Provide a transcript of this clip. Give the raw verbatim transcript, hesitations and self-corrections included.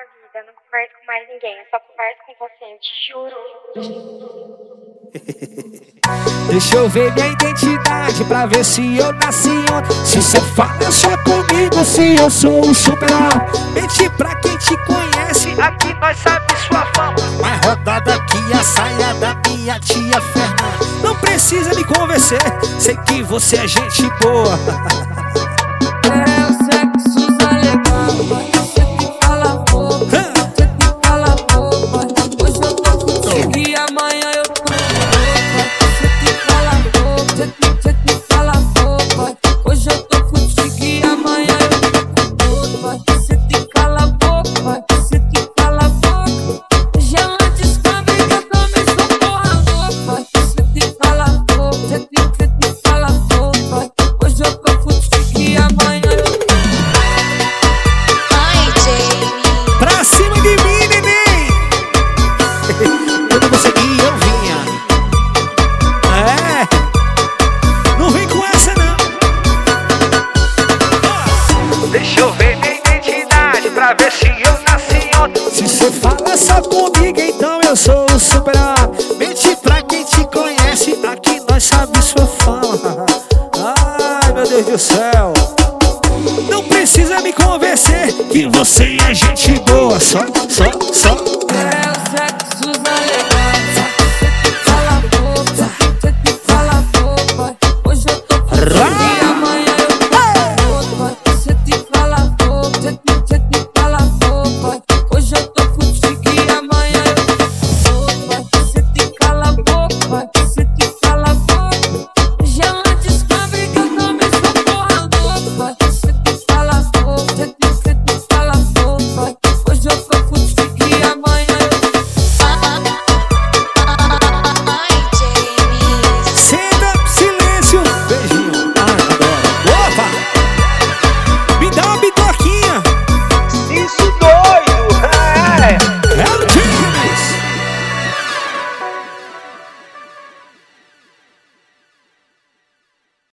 sua vida. Eu não converso com mais ninguém. Eu só converso com você, eu te juro. Deixa eu ver minha identidade pra ver se eu nasci ontem. Se cê fala só comigo, se eu sou o super-homem. Mente pra quem te conhece, aqui nós sabe sua fama. Mais rodada que a saia da minha tia Fernanda. Não precisa me convencer, sei que você é gente boa. É o sexo legal, você que cala a boca, você que cala a boca. Hoje eu tô contigo e amanhã eu tô com você que cala a boca, você que, você que cala a boca. Hoje eu tô contigo e amanhã eu tô com você que cala a boca, você que cala a boca. Já antes que a briga começou, porra louca. Você que cala a boca, você que, você que cala a boca. Hoje eu tô contigo e amanhã. Pra cima de mim, neném! Quando você ia, eu vinha. É, não vem com essa, não. Deixa eu ver minha identidade pra ver se eu nasci ontem. Se você fala só comigo, então eu sou o super-homem. Mente pra quem te conhece, aqui nós sabe sua fama. Ai, meu Deus do céu. Não precisa me convencer que você é gente boa. Só, só, só